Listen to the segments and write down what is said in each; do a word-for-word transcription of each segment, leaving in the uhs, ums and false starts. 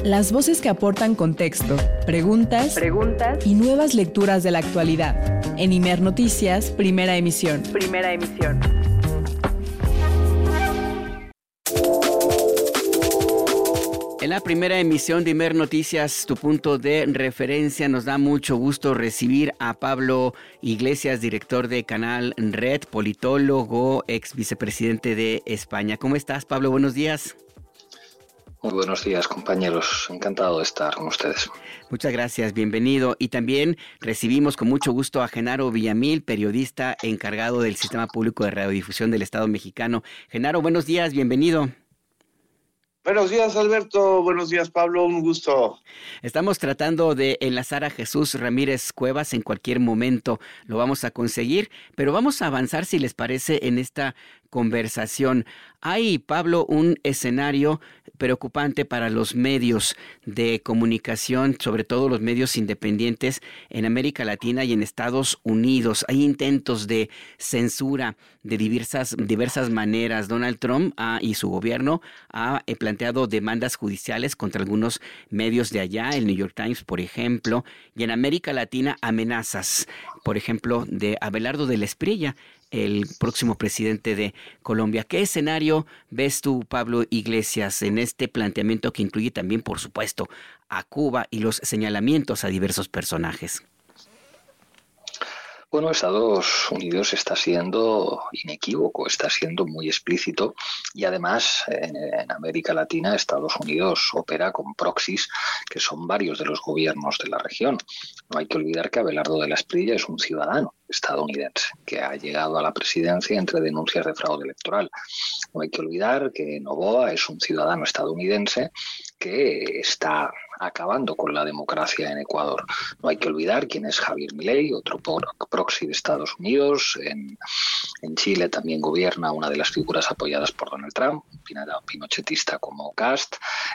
Las voces que aportan contexto, preguntas, preguntas y nuevas lecturas de la actualidad. En Imer Noticias, primera emisión. Primera emisión. En la primera emisión de Imer Noticias, tu punto de referencia, nos da mucho gusto recibir a Pablo Iglesias, director de Canal Red, politólogo, ex vicepresidente de España. ¿Cómo estás, Pablo? Buenos días. Muy buenos días, compañeros. Encantado de estar con ustedes. Muchas gracias, bienvenido. Y también recibimos con mucho gusto a Genaro Villamil, periodista encargado del Sistema Público de Radiodifusión del Estado Mexicano. Genaro, buenos días, bienvenido. Buenos días, Alberto. Buenos días, Pablo. Un gusto. Estamos tratando de enlazar a Jesús Ramírez Cuevas en cualquier momento. Lo vamos a conseguir, pero vamos a avanzar, si les parece, en esta conversación. Hay, Pablo, un escenario preocupante para los medios de comunicación, sobre todo los medios independientes en América Latina y en Estados Unidos. Hay intentos de censura de diversas, diversas maneras. Donald Trump ah, y su gobierno ha eh, planteado demandas judiciales contra algunos medios de allá, el New York Times, por ejemplo, y en América Latina amenazas, por ejemplo, de Abelardo de la Espriella, el próximo presidente de Colombia. ¿Qué escenario ves tú, Pablo Iglesias, en este planteamiento que incluye también, por supuesto, a Cuba y los señalamientos a diversos personajes? Bueno, Estados Unidos está siendo inequívoco, está siendo muy explícito y además en, en América Latina Estados Unidos opera con proxies que son varios de los gobiernos de la región. No hay que olvidar que Abelardo de la Espriella es un ciudadano estadounidense que ha llegado a la presidencia entre denuncias de fraude electoral. No hay que olvidar que Noboa es un ciudadano estadounidense que está acabando con la democracia en Ecuador. No hay que olvidar quién es Javier Milei, otro proxy de Estados Unidos. En, en Chile también gobierna una de las figuras apoyadas por Donald Trump, pinochetista como Kast.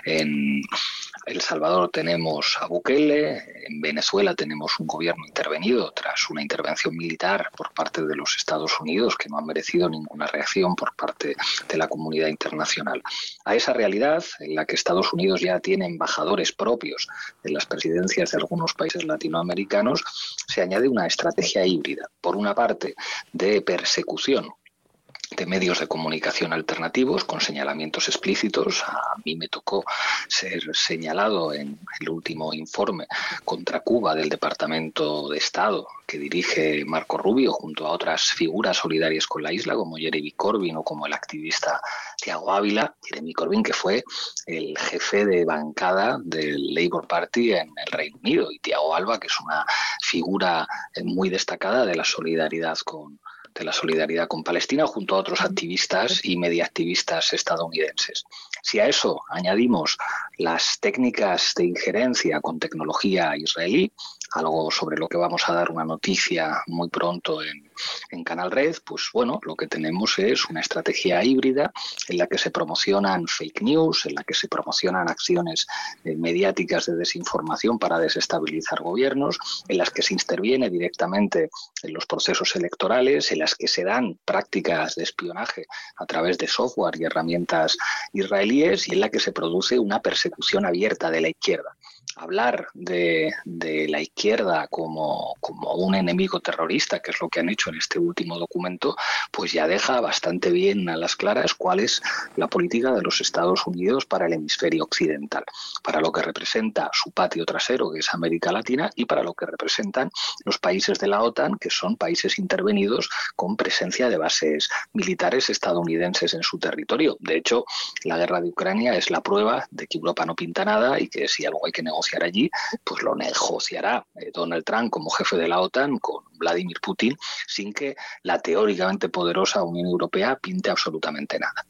En El Salvador tenemos a Bukele. En Venezuela tenemos un gobierno intervenido tras una intervención militar por parte de los Estados Unidos que no ha merecido ninguna reacción por parte de la comunidad internacional. A esa realidad, en la que Estados Unidos ya tiene embajadores propios en las presidencias de algunos países latinoamericanos, se añade una estrategia híbrida. Por una parte, de persecución de medios de comunicación alternativos con señalamientos explícitos. A mí me tocó ser señalado en el último informe contra Cuba del Departamento de Estado que dirige Marco Rubio junto a otras figuras solidarias con la isla como Jeremy Corbyn o como el activista Tiago Ávila. Jeremy Corbyn, que fue el jefe de bancada del Labour Party en el Reino Unido, y Tiago Alba, que es una figura muy destacada de la solidaridad con de la solidaridad con Palestina, junto a otros activistas y mediaactivistas estadounidenses. Si a eso añadimos las técnicas de injerencia con tecnología israelí, algo sobre lo que vamos a dar una noticia muy pronto en, en Canal Red, pues bueno, lo que tenemos es una estrategia híbrida en la que se promocionan fake news, en la que se promocionan acciones eh, mediáticas de desinformación para desestabilizar gobiernos, en las que se interviene directamente en los procesos electorales, en las que se dan prácticas de espionaje a través de software y herramientas israelíes, y en la que se produce una persecución abierta de la izquierda. Hablar de, de la izquierda como, como un enemigo terrorista, que es lo que han hecho en este último documento, pues ya deja bastante bien a las claras cuál es la política de los Estados Unidos para el hemisferio occidental, para lo que representa su patio trasero, que es América Latina, y para lo que representan los países de la OTAN, que son países intervenidos con presencia de bases militares estadounidenses en su territorio. De hecho, la guerra de Ucrania es la prueba de que Europa no pinta nada y que si algo hay que negociar allí, pues lo negociará Donald Trump como jefe de la OTAN con Vladimir Putin, sin que la teóricamente poderosa Unión Europea pinte absolutamente nada.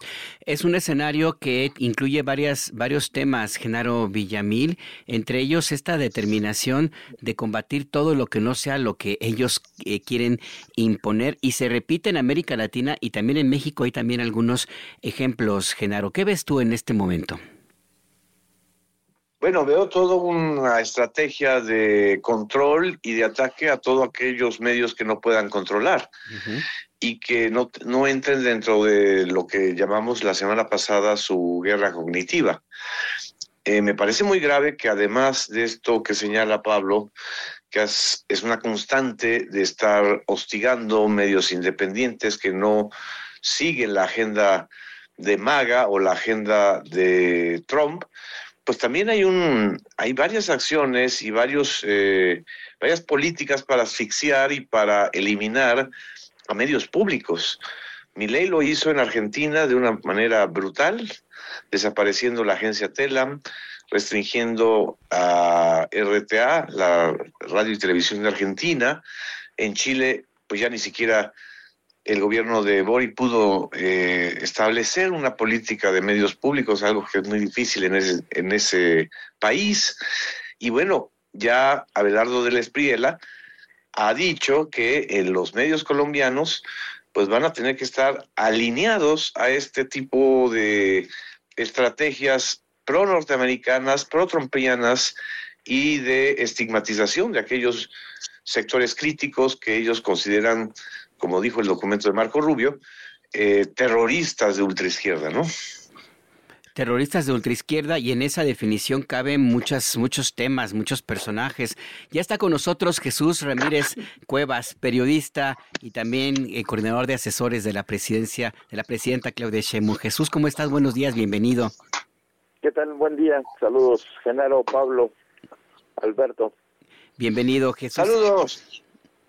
Es un escenario que incluye varias, varios temas, Genaro Villamil, entre ellos esta determinación de combatir todo lo que no sea lo que ellos eh, quieren imponer, y se repite en América Latina y también en México. Hay también algunos ejemplos, Genaro. ¿Qué ves tú en este momento? Bueno, veo toda una estrategia de control y de ataque a todos aquellos medios que no puedan controlar. Uh-huh. Y que no, no entren dentro de lo que llamamos la semana pasada su guerra cognitiva. eh, me parece muy grave que además de esto que señala Pablo, que es, es una constante de estar hostigando medios independientes que no siguen la agenda de MAGA o la agenda de Trump, pues también hay un hay varias acciones y varios eh, varias políticas para asfixiar y para eliminar a medios públicos. Milei lo hizo en Argentina de una manera brutal, desapareciendo la agencia Telam, restringiendo a R T A, la radio y televisión de Argentina. En Chile, pues ya ni siquiera el gobierno de Boric pudo eh, establecer una política de medios públicos, algo que es muy difícil en ese, en ese país. Y bueno, ya Abelardo de la Espriella ha dicho que en los medios colombianos pues van a tener que estar alineados a este tipo de estrategias pro-norteamericanas, pro-trumpianas y de estigmatización de aquellos sectores críticos que ellos consideran, como dijo el documento de Marco Rubio, eh, terroristas de ultraizquierda, ¿no? Terroristas de ultraizquierda, y en esa definición caben muchas, muchos temas, muchos personajes. Ya está con nosotros Jesús Ramírez Cuevas, periodista y también eh, coordinador de asesores de la presidencia, de la presidenta Claudia Sheinbaum. Jesús, ¿cómo estás? Buenos días, bienvenido. ¿Qué tal? Buen día. Saludos, Genaro, Pablo, Alberto. Bienvenido, Jesús. Saludos.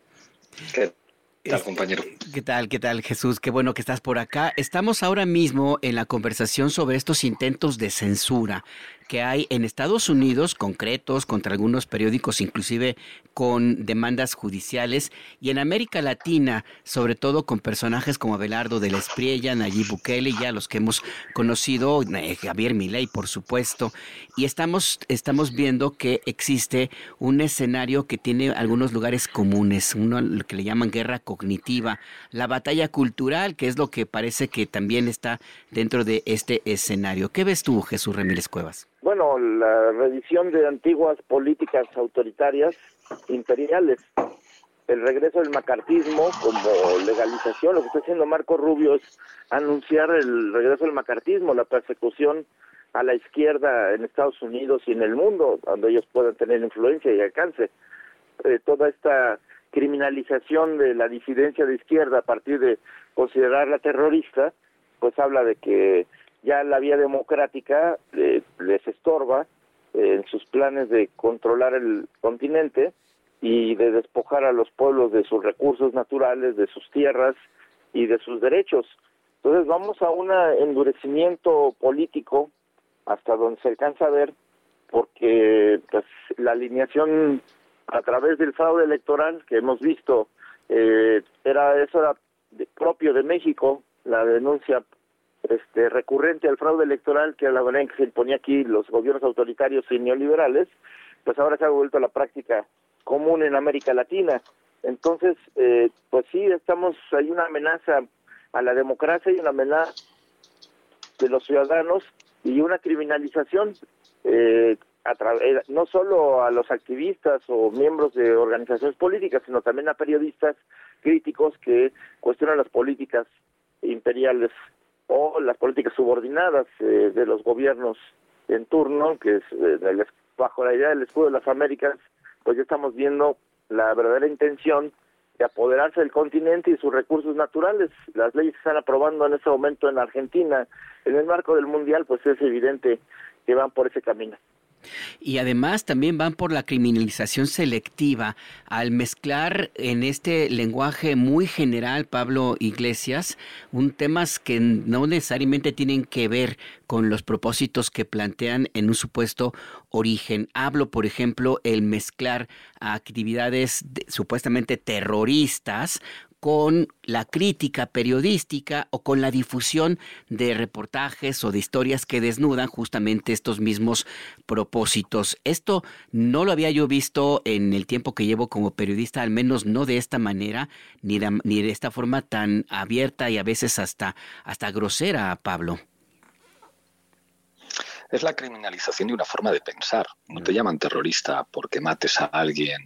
¿Qué tal, compañero? ¿Qué tal, qué tal, Jesús? Qué bueno que estás por acá. Estamos ahora mismo en la conversación sobre estos intentos de censura que hay en Estados Unidos, concretos, contra algunos periódicos, inclusive con demandas judiciales, y en América Latina, sobre todo con personajes como Abelardo de la Espriella, Nayib Bukele, ya los que hemos conocido, eh, Javier Milei, por supuesto, y estamos, estamos viendo que existe un escenario que tiene algunos lugares comunes, uno lo que le llaman guerra cognitiva, la batalla cultural, que es lo que parece que también está dentro de este escenario. ¿Qué ves tú, Jesús Ramírez Cuevas? Bueno, la revisión de antiguas políticas autoritarias imperiales, el regreso del macartismo como legalización, lo que está haciendo Marco Rubio es anunciar el regreso del macartismo, la persecución a la izquierda en Estados Unidos y en el mundo, donde ellos puedan tener influencia y alcance. Eh, toda esta criminalización de la disidencia de izquierda a partir de considerarla terrorista, pues habla de que ya la vía democrática eh, les estorba eh, en sus planes de controlar el continente y de despojar a los pueblos de sus recursos naturales, de sus tierras y de sus derechos. Entonces vamos a un endurecimiento político hasta donde se alcanza a ver, porque pues la alineación a través del fraude electoral que hemos visto, eh, era eso era de, propio de México, la denuncia este recurrente al fraude electoral, que a la manera en que se imponía aquí los gobiernos autoritarios y neoliberales, pues ahora se ha vuelto la práctica común en América Latina. Entonces, eh, pues sí, estamos, hay una amenaza a la democracia y una amenaza de los ciudadanos y una criminalización eh, a través, no solo a los activistas o miembros de organizaciones políticas, sino también a periodistas críticos que cuestionan las políticas imperiales o las políticas subordinadas eh, de los gobiernos en turno, que es eh, el, bajo la idea del escudo de las Américas, pues ya estamos viendo la verdadera intención de apoderarse del continente y sus recursos naturales. Las leyes que están aprobando en este momento en Argentina, en el marco del Mundial, pues es evidente que van por ese camino. Y además también van por la criminalización selectiva al mezclar en este lenguaje muy general, Pablo Iglesias, un temas que no necesariamente tienen que ver con los propósitos que plantean en un supuesto origen. Hablo, por ejemplo, el mezclar actividades de, supuestamente terroristas con la crítica periodística o con la difusión de reportajes o de historias que desnudan justamente estos mismos propósitos. Esto no lo había yo visto en el tiempo que llevo como periodista, al menos no de esta manera, ni de, ni de esta forma tan abierta y a veces hasta, hasta grosera, Pablo. Es la criminalización de una forma de pensar. No te llaman terrorista porque mates a alguien,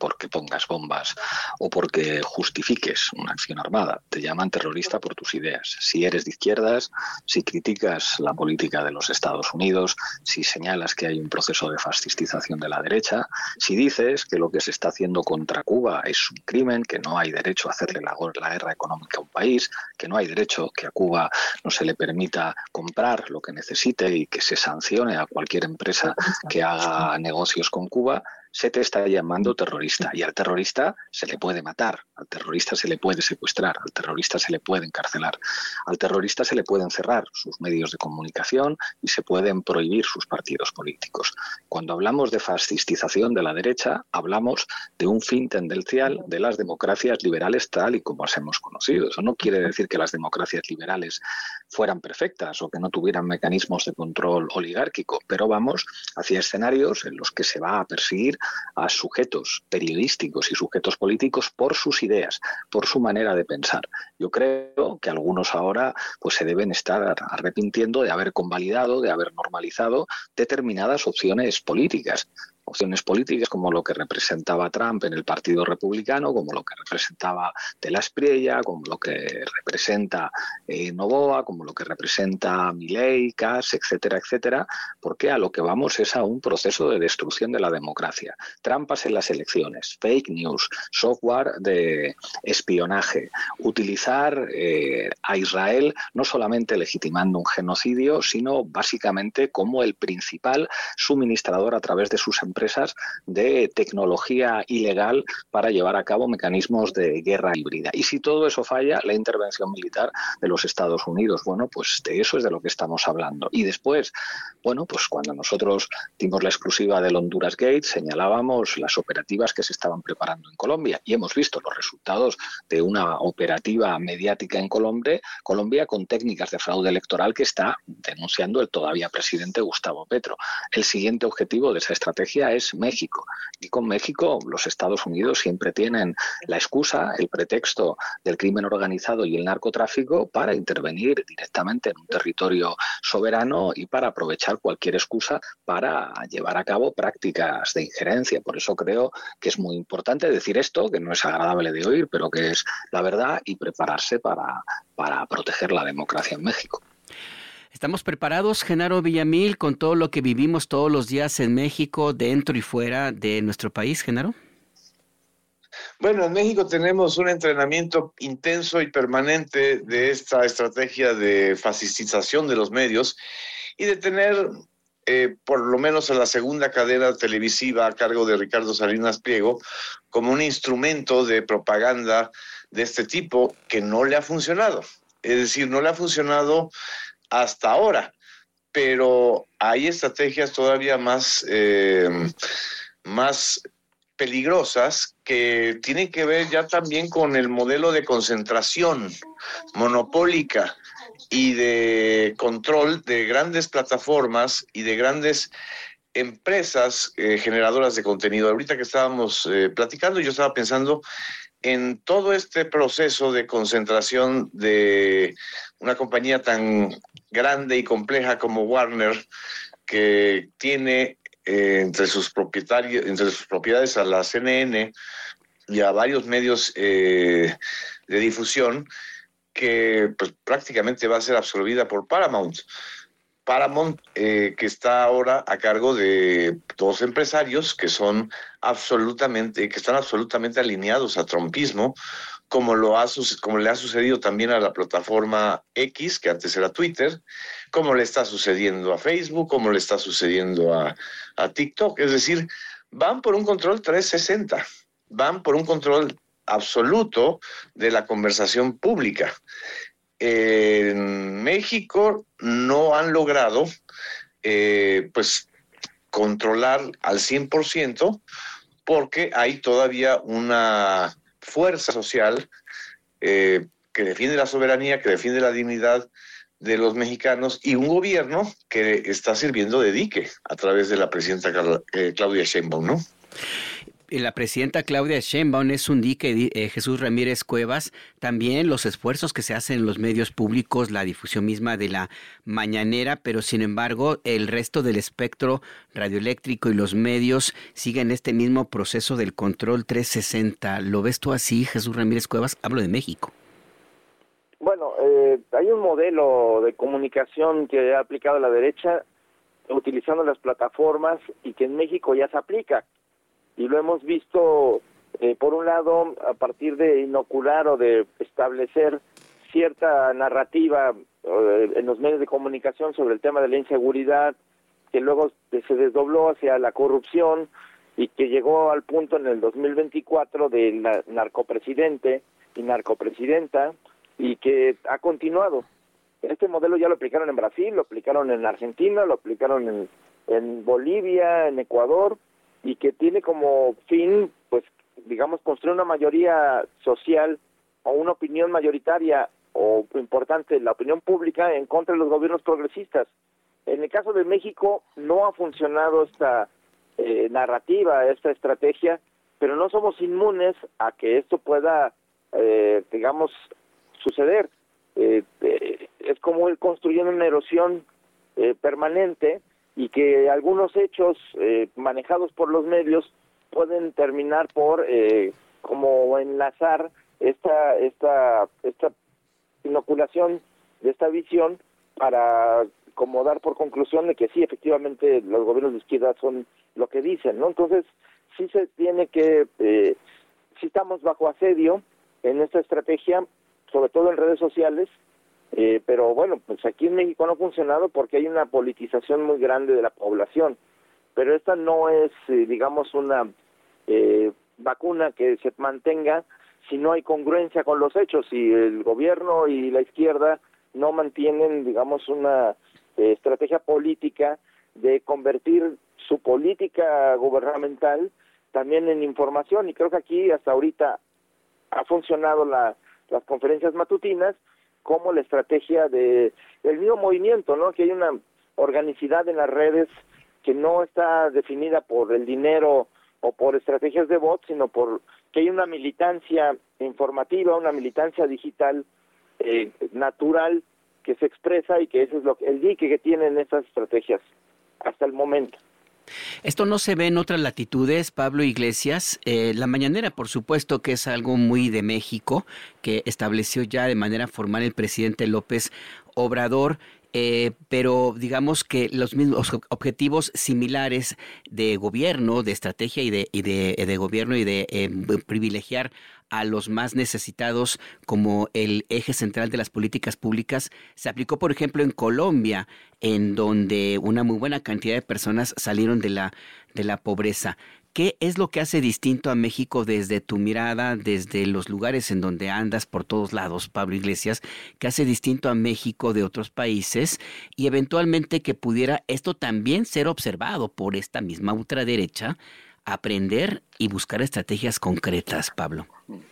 porque pongas bombas o porque justifiques una acción armada. Te llaman terrorista por tus ideas. Si eres de izquierdas, si criticas la política de los Estados Unidos, si señalas que hay un proceso de fascistización de la derecha, si dices que lo que se está haciendo contra Cuba es un crimen, que no hay derecho a hacerle la, la guerra económica a un país, que no hay derecho que a Cuba no se le permita comprar lo que necesite y que se sancione a cualquier empresa que haga negocios con Cuba, se te está llamando terrorista. Y al terrorista se le puede matar, al terrorista se le puede secuestrar, al terrorista se le puede encarcelar, al terrorista se le pueden cerrar sus medios de comunicación y se pueden prohibir sus partidos políticos. Cuando hablamos de fascistización de la derecha, hablamos de un fin tendencial de las democracias liberales tal y como las hemos conocido. Eso no quiere decir que las democracias liberales fueran perfectas o que no tuvieran mecanismos de control oligárquico, pero vamos hacia escenarios en los que se va a perseguir a sujetos periodísticos y sujetos políticos por sus ideas, por su manera de pensar. Yo creo que algunos ahora pues se deben estar arrepintiendo de haber convalidado, de haber normalizado determinadas opciones políticas. Opciones políticas como lo que representaba Trump en el Partido Republicano, como lo que representaba De la Espriella, como lo que representa eh, Noboa, como lo que representa Milei, Kass, etcétera, etcétera, porque a lo que vamos es a un proceso de destrucción de la democracia. Trampas en las elecciones, fake news, software de espionaje, utilizar eh, a Israel no solamente legitimando un genocidio, sino básicamente como el principal suministrador a través de sus empresas empresas de tecnología ilegal para llevar a cabo mecanismos de guerra híbrida. Y si todo eso falla, la intervención militar de los Estados Unidos, bueno, pues de eso es de lo que estamos hablando. Y después, bueno, pues cuando nosotros dimos la exclusiva del Honduras Gate, señalábamos las operativas que se estaban preparando en Colombia y hemos visto los resultados de una operativa mediática en Colombia, Colombia con técnicas de fraude electoral que está denunciando el todavía presidente Gustavo Petro. El siguiente objetivo de esa estrategia es México. Y con México los Estados Unidos siempre tienen la excusa, el pretexto del crimen organizado y el narcotráfico para intervenir directamente en un territorio soberano y para aprovechar cualquier excusa para llevar a cabo prácticas de injerencia. Por eso creo que es muy importante decir esto, que no es agradable de oír, pero que es la verdad, y prepararse para, para proteger la democracia en México. ¿Estamos preparados, Genaro Villamil, con todo lo que vivimos todos los días en México, dentro y fuera de nuestro país, Genaro? Bueno, en México tenemos un entrenamiento intenso y permanente de esta estrategia de fascistización de los medios y de tener, eh, por lo menos a la segunda cadena televisiva a cargo de Ricardo Salinas Pliego, como un instrumento de propaganda de este tipo que no le ha funcionado. Es decir, no le ha funcionado hasta ahora, pero hay estrategias todavía más, eh, más peligrosas que tienen que ver ya también con el modelo de concentración monopólica y de control de grandes plataformas y de grandes empresas eh, generadoras de contenido. Ahorita que estábamos eh, platicando, yo estaba pensando en todo este proceso de concentración de una compañía tan grande y compleja como Warner, que tiene eh, entre sus propietarios, entre sus propiedades a la C N N y a varios medios eh, de difusión, que pues, prácticamente va a ser absorbida por Paramount. Paramount, eh, que está ahora a cargo de dos empresarios que son absolutamente, que están absolutamente alineados a trumpismo, como lo ha como le ha sucedido también a la plataforma X, que antes era Twitter, como le está sucediendo a Facebook, como le está sucediendo a, a TikTok. Es decir, van por un control trescientos sesenta, van por un control absoluto de la conversación pública. En México no han logrado eh, pues controlar al cien por ciento porque hay todavía una fuerza social eh, que defiende la soberanía, que defiende la dignidad de los mexicanos y un gobierno que está sirviendo de dique a través de la presidenta Carla, eh, Claudia Sheinbaum, ¿no? la presidenta Claudia Sheinbaum es un dique, eh, Jesús Ramírez Cuevas, también los esfuerzos que se hacen en los medios públicos, la difusión misma de la mañanera, pero sin embargo el resto del espectro radioeléctrico y los medios siguen este mismo proceso del control trescientos sesenta. ¿Lo ves tú así, Jesús Ramírez Cuevas? Hablo de México. Bueno, eh, hay un modelo de comunicación que ha aplicado la derecha utilizando las plataformas y que en México ya se aplica. Y lo hemos visto, eh, por un lado, a partir de inocular o de establecer cierta narrativa eh, en los medios de comunicación sobre el tema de la inseguridad, que luego se desdobló hacia la corrupción y que llegó al punto en el dos mil veinticuatro del narcopresidente y narcopresidenta, y que ha continuado. Este modelo ya lo aplicaron en Brasil, lo aplicaron en Argentina, lo aplicaron en, en Bolivia, en Ecuador, y que tiene como fin, pues, digamos, construir una mayoría social o una opinión mayoritaria o importante, la opinión pública en contra de los gobiernos progresistas. En el caso de México no ha funcionado esta eh, narrativa, esta estrategia, pero no somos inmunes a que esto pueda, eh, digamos, suceder. Eh, eh, es como ir construyendo una erosión eh, permanente y que algunos hechos eh, manejados por los medios pueden terminar por eh, como enlazar esta esta esta inoculación de esta visión para como dar por conclusión de que sí, efectivamente los gobiernos de izquierda son lo que dicen, ¿no? Entonces sí se tiene que eh, sí estamos bajo asedio en esta estrategia, sobre todo en redes sociales, eh, pero bueno, pues aquí en México no ha funcionado porque hay una politización muy grande de la población, pero esta no es, eh, digamos, una eh, vacuna que se mantenga si no hay congruencia con los hechos, si el gobierno y la izquierda no mantienen, digamos, una eh, estrategia política de convertir su política gubernamental también en información, y creo que aquí hasta ahorita ha funcionado la las conferencias matutinas como la estrategia de el mismo movimiento, ¿no? Que hay una organicidad en las redes que no está definida por el dinero o por estrategias de bots, sino por que hay una militancia informativa, una militancia digital eh, natural que se expresa, y que ese es lo que, el dique que tienen estas estrategias hasta el momento. Esto no se ve en otras latitudes, Pablo Iglesias. Eh, la mañanera, por supuesto, que es algo muy de México, que estableció ya de manera formal el presidente López Obrador. Eh, pero digamos que los mismos objetivos similares de gobierno, de estrategia y de, y de, de gobierno y de eh, privilegiar a los más necesitados como el eje central de las políticas públicas, se aplicó, por ejemplo, en Colombia, en donde una muy buena cantidad de personas salieron de la, de la pobreza. ¿Qué es lo que hace distinto a México desde tu mirada, desde los lugares en donde andas por todos lados, Pablo Iglesias? ¿Qué hace distinto a México de otros países? Y eventualmente que pudiera esto también ser observado por esta misma ultraderecha, aprender y buscar estrategias concretas, Pablo.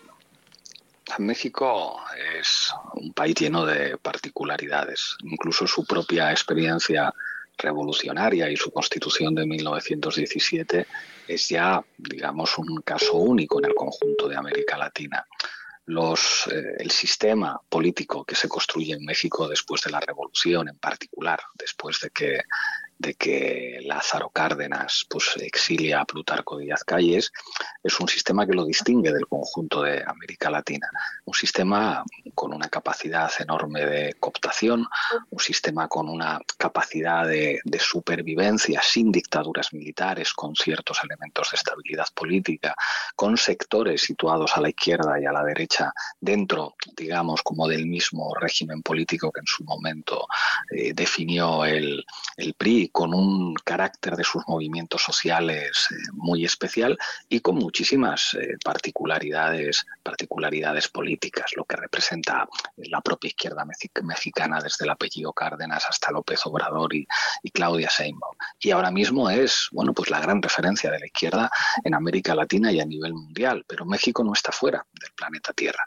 México es un país lleno de particularidades. Incluso su propia experiencia revolucionaria y su constitución de mil novecientos diecisiete es ya, digamos, un caso único en el conjunto de América Latina. Los, eh, el sistema político que se construye en México después de la revolución, en particular después de que, de que Lázaro Cárdenas pues, exilia a Plutarco Díaz Calles, es un sistema que lo distingue del conjunto de América Latina. Un sistema con una capacidad enorme de cooptación, un sistema con una capacidad de, de supervivencia sin dictaduras militares, con ciertos elementos de estabilidad política, con sectores situados a la izquierda y a la derecha dentro, digamos, como del mismo régimen político que en su momento eh, definió el, el P R I, con un carácter de sus movimientos sociales eh, muy especial y con muchísimas eh, particularidades, particularidades políticas, lo que representa la propia izquierda mexicana desde el apellido Cárdenas hasta López Obrador y, y Claudia Sheinbaum. y ahora mismo es, bueno, pues la gran referencia de la izquierda en América Latina y a nivel mundial, pero México no está fuera del planeta Tierra.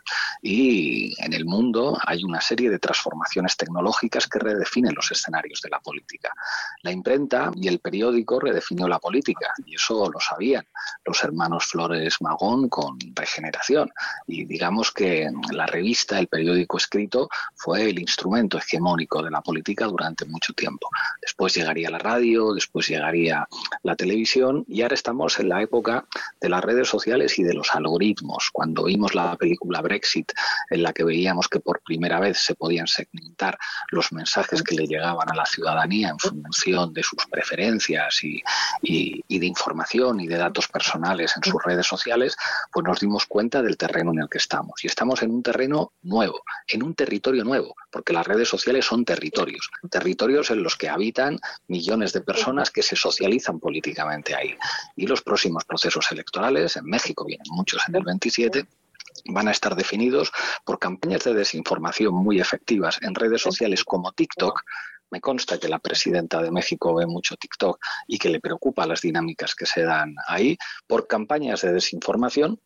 Y en el mundo hay una serie de transformaciones tecnológicas que redefinen los escenarios de la política. La imprenta y el periódico redefinió la política, y eso lo sabían los hermanos Flores Magón con Regeneración. Y digamos que la revista, el periódico escrito, fue el instrumento hegemónico de la política durante mucho tiempo. Después llegaría la radio, después llegaría la televisión, y ahora estamos en la época de las redes sociales y de los algoritmos. Cuando vimos la película Brexit, en la que veíamos que por primera vez se podían segmentar los mensajes que le llegaban a la ciudadanía en función de sus preferencias y, y, y de información y de datos personales en sus redes sociales, pues nos dimos cuenta del terreno en el que estamos. Y estamos en un terreno nuevo, en un territorio nuevo, porque las redes sociales son territorios, territorios en los que habitan millones de personas que se socializan políticamente ahí. Y los próximos procesos electorales, en México vienen muchos en el veintisiete, van a estar definidos por campañas de desinformación muy efectivas en redes sociales como TikTok. Me consta que la presidenta de México ve mucho TikTok y que le preocupa las dinámicas que se dan ahí, por campañas de desinformación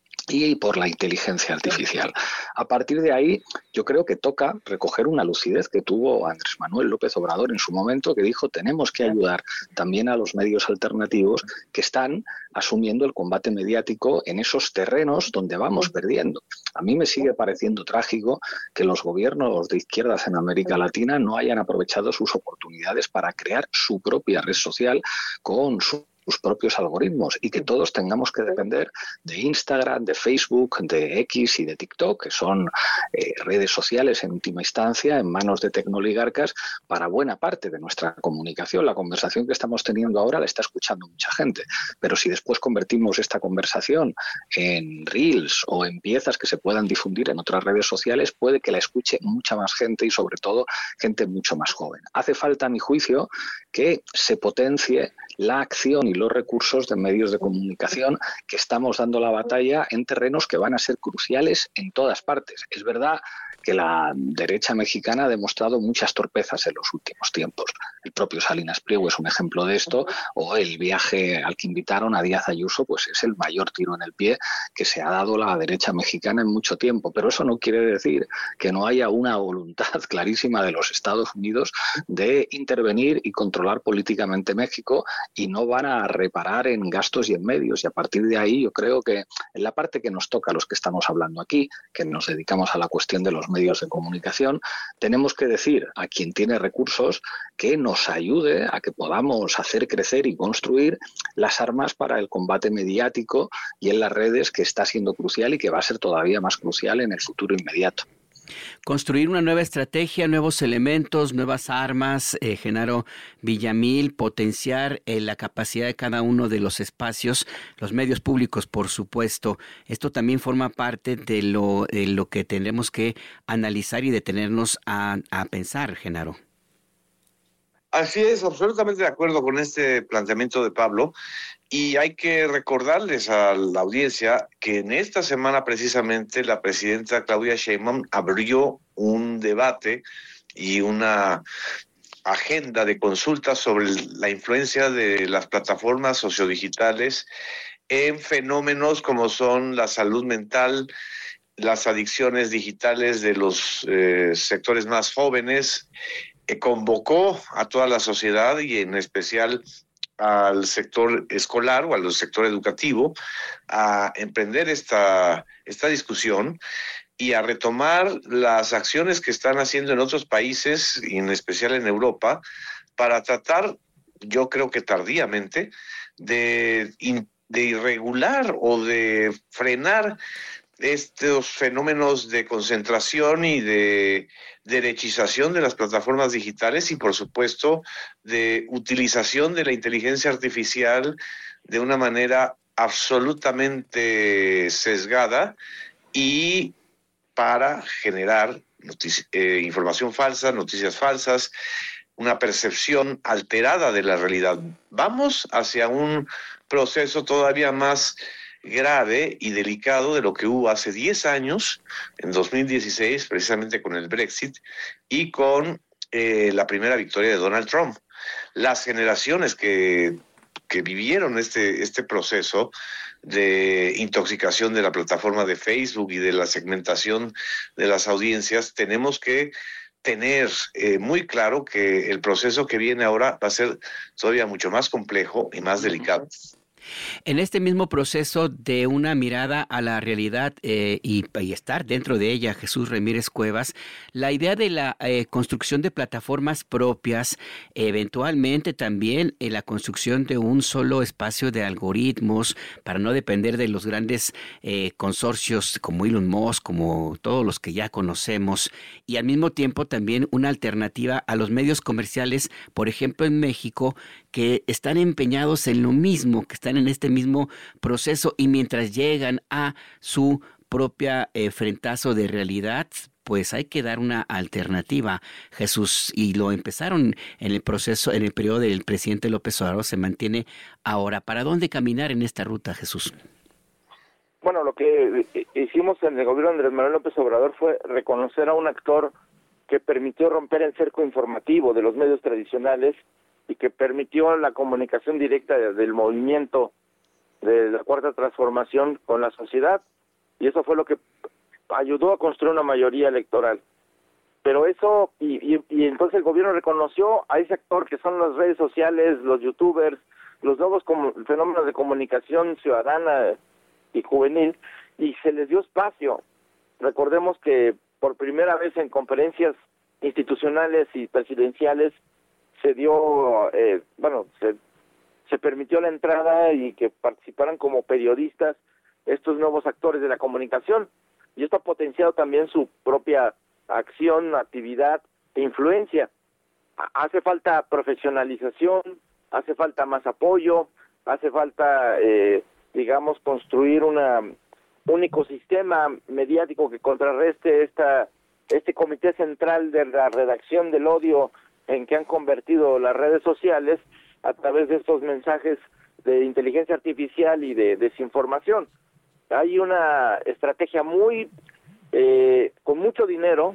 y por la inteligencia artificial. A partir de ahí, yo creo que toca recoger una lucidez que tuvo Andrés Manuel López Obrador en su momento, que dijo: tenemos que ayudar también a los medios alternativos que están asumiendo el combate mediático en esos terrenos donde vamos perdiendo. A mí me sigue pareciendo trágico que los gobiernos de izquierdas en América Latina no hayan aprovechado sus oportunidades para crear su propia red social con su sus propios algoritmos, y que todos tengamos que depender de Instagram, de Facebook, de X y de TikTok, que son eh, redes sociales en última instancia en manos de tecnoligarcas para buena parte de nuestra comunicación. La conversación que estamos teniendo ahora la está escuchando mucha gente, pero si después convertimos esta conversación en reels o en piezas que se puedan difundir en otras redes sociales, puede que la escuche mucha más gente, y sobre todo gente mucho más joven. Hace falta, a mi juicio, que se potencie la acción y los recursos de medios de comunicación, que estamos dando la batalla en terrenos que van a ser cruciales en todas partes. Es verdad que la derecha mexicana ha demostrado muchas torpezas en los últimos tiempos. El propio Salinas Pliego es un ejemplo de esto, o el viaje al que invitaron a Díaz Ayuso, pues es el mayor tiro en el pie que se ha dado la derecha mexicana en mucho tiempo. Pero eso no quiere decir que no haya una voluntad clarísima de los Estados Unidos de intervenir y controlar políticamente México, y no van a reparar en gastos y en medios. Y a partir de ahí, yo creo que en la parte que nos toca a los que estamos hablando aquí, que nos dedicamos a la cuestión de los medios de comunicación, tenemos que decir a quien tiene recursos que nos ayude a que podamos hacer crecer y construir las armas para el combate mediático y en las redes, que está siendo crucial y que va a ser todavía más crucial en el futuro inmediato. Construir una nueva estrategia, nuevos elementos, nuevas armas, eh, Genaro Villamil, potenciar eh, la capacidad de cada uno de los espacios, los medios públicos, por supuesto. Esto también forma parte de lo, de lo que tendremos que analizar y detenernos a, a pensar, Genaro. Así es, absolutamente de acuerdo con este planteamiento de Pablo. Y hay que recordarles a la audiencia que en esta semana precisamente la presidenta Claudia Sheinbaum abrió un debate y una agenda de consultas sobre la influencia de las plataformas sociodigitales en fenómenos como son la salud mental, las adicciones digitales de los eh, sectores más jóvenes. Eh, convocó a toda la sociedad y en especial al sector escolar o al sector educativo a emprender esta, esta discusión y a retomar las acciones que están haciendo en otros países, y en especial en Europa, para tratar, yo creo que tardíamente, de, de irregular o de frenar estos fenómenos de concentración y de derechización de las plataformas digitales, y por supuesto de utilización de la inteligencia artificial de una manera absolutamente sesgada y para generar notici- eh, información falsa, noticias falsas, una percepción alterada de la realidad. Vamos hacia un proceso todavía más grave y delicado de lo que hubo hace diez años, en dos mil dieciséis, precisamente con el Brexit y con eh, la primera victoria de Donald Trump. las generaciones que, que vivieron este, este proceso de intoxicación de la plataforma de Facebook y de la segmentación de las audiencias, tenemos que tener eh, muy claro que el proceso que viene ahora va a ser todavía mucho más complejo y más delicado. En este mismo proceso de una mirada a la realidad eh, y, y estar dentro de ella, Jesús Ramírez Cuevas, la idea de la eh, construcción de plataformas propias, eventualmente también en la construcción de un solo espacio de algoritmos para no depender de los grandes eh, consorcios como Elon Musk, como todos los que ya conocemos, y al mismo tiempo también una alternativa a los medios comerciales, por ejemplo en México, que están empeñados en lo mismo, que están en este mismo proceso y mientras llegan a su propia eh, frentazo de realidad, pues hay que dar una alternativa, Jesús, y lo empezaron en el proceso, en el periodo del presidente López Obrador, se mantiene ahora. ¿Para dónde caminar en esta ruta, Jesús? Bueno, lo que hicimos en el gobierno de Andrés Manuel López Obrador fue reconocer a un actor que permitió romper el cerco informativo de los medios tradicionales y que permitió la comunicación directa del movimiento de la Cuarta Transformación con la sociedad, y eso fue lo que ayudó a construir una mayoría electoral. Pero eso, y, y, y entonces el gobierno reconoció a ese actor que son las redes sociales, los youtubers, los nuevos como, fenómenos de comunicación ciudadana y juvenil, y se les dio espacio. Recordemos que por primera vez en conferencias institucionales y presidenciales se dio, eh, bueno, se, se permitió la entrada y que participaran como periodistas estos nuevos actores de la comunicación, y esto ha potenciado también su propia acción, actividad e influencia. Hace falta profesionalización, hace falta más apoyo, hace falta, eh, digamos, construir una un ecosistema mediático que contrarreste esta este comité central de la redacción del odio en que han convertido las redes sociales a través de estos mensajes de inteligencia artificial y de desinformación. Hay una estrategia muy, eh, con mucho dinero,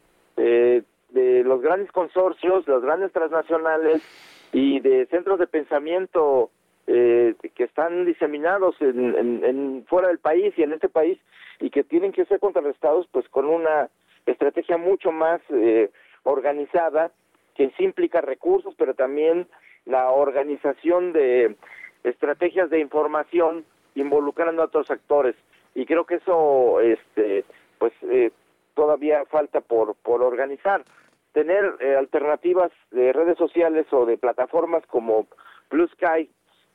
eh, de los grandes consorcios, los grandes transnacionales y de centros de pensamiento eh, que están diseminados en, en, en fuera del país y en este país, y que tienen que ser contrarrestados pues con una estrategia mucho más eh, organizada, que sí implica recursos, pero también la organización de estrategias de información involucrando a otros actores, y creo que eso este pues eh, todavía falta por por organizar. Tener eh, alternativas de redes sociales o de plataformas como Blue Sky,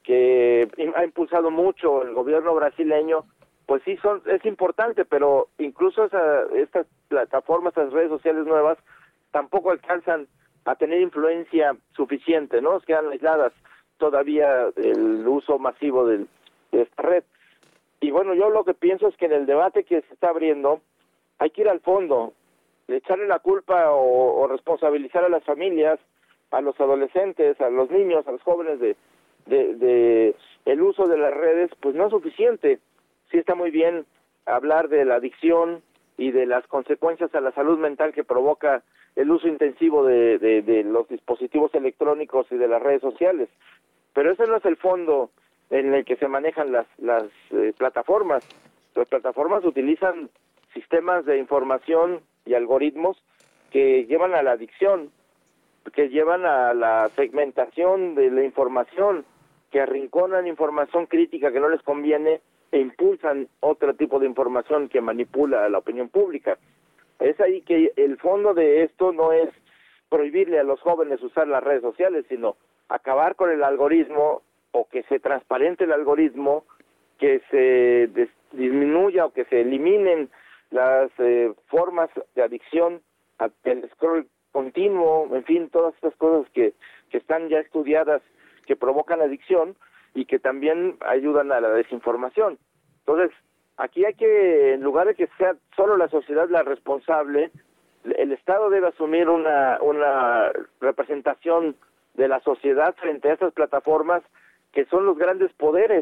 que ha impulsado mucho el gobierno brasileño, pues sí son es importante, pero incluso esa, estas plataformas, estas redes sociales nuevas tampoco alcanzan a tener influencia suficiente, ¿no? Quedan aisladas todavía el uso masivo del, de esta red. Y bueno, yo lo que pienso es que en el debate que se está abriendo hay que ir al fondo, echarle la culpa o, o responsabilizar a las familias, a los adolescentes, a los niños, a los jóvenes de, de, de el uso de las redes, pues no es suficiente. Sí está muy bien hablar de la adicción y de las consecuencias a la salud mental que provoca el uso intensivo de, de, de los dispositivos electrónicos y de las redes sociales, pero ese no es el fondo en el que se manejan las, las eh, plataformas. Las plataformas utilizan sistemas de información y algoritmos que llevan a la adicción, que llevan a la segmentación de la información, que arrinconan información crítica que no les conviene e impulsan otro tipo de información que manipula a la opinión pública. Es ahí que el fondo de esto no es prohibirle a los jóvenes usar las redes sociales, sino acabar con el algoritmo, o que se transparente el algoritmo, que se des- disminuya o que se eliminen las eh, formas de adicción, el scroll continuo, en fin, todas estas cosas que, que están ya estudiadas, que provocan adicción y que también ayudan a la desinformación. Entonces, aquí hay que, en lugar de que sea solo la sociedad la responsable, el Estado debe asumir una, una representación de la sociedad frente a estas plataformas que son los grandes poderes.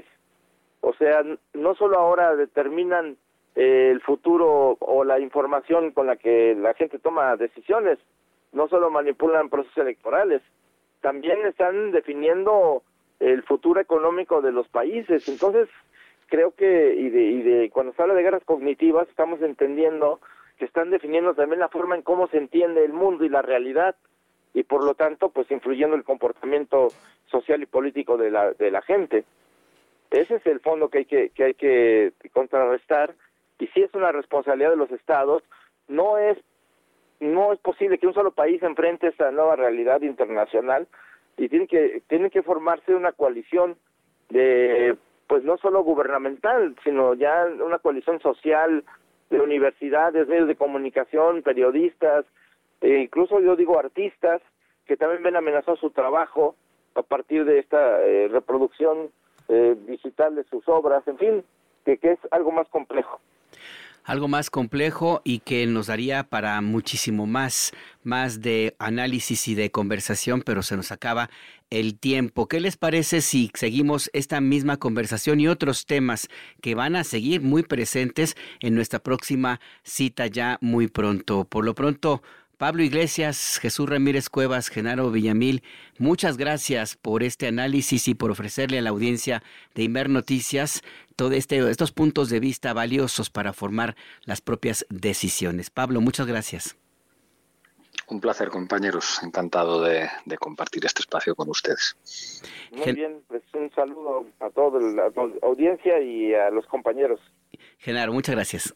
O sea, no solo ahora determinan eh, el futuro o la información con la que la gente toma decisiones, no solo manipulan procesos electorales, también están definiendo el futuro económico de los países. Entonces, creo que, y de, y de cuando se habla de guerras cognitivas, estamos entendiendo que están definiendo también la forma en cómo se entiende el mundo y la realidad, y por lo tanto, pues influyendo el comportamiento social y político de la de la gente. Ese es el fondo que hay que, que hay que contrarrestar, y si es una responsabilidad de los estados. No es no es posible que un solo país enfrente esta nueva realidad internacional, y tiene que tiene que formarse una coalición de, pues no solo gubernamental, sino ya una coalición social, de universidades, medios de comunicación, periodistas, e incluso yo digo artistas, que también ven amenazado su trabajo a partir de esta eh, reproducción eh, digital de sus obras, en fin, que, que es algo más complejo. Algo más complejo y que nos daría para muchísimo más, más de análisis y de conversación, pero se nos acaba el tiempo. ¿Qué les parece si seguimos esta misma conversación y otros temas que van a seguir muy presentes en nuestra próxima cita ya muy pronto? Por lo pronto, Pablo Iglesias, Jesús Ramírez Cuevas, Genaro Villamil, muchas gracias por este análisis y por ofrecerle a la audiencia de Imer Noticias todo este, estos puntos de vista valiosos para formar las propias decisiones. Pablo, muchas gracias. Un placer, compañeros. Encantado de, de compartir este espacio con ustedes. Muy Gen- bien, pues un saludo a toda la audiencia y a los compañeros. Genaro, muchas gracias.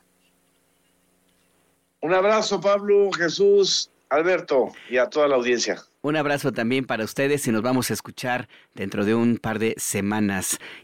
Un abrazo, Pablo, Jesús, Alberto y a toda la audiencia. Un abrazo también para ustedes y nos vamos a escuchar dentro de un par de semanas.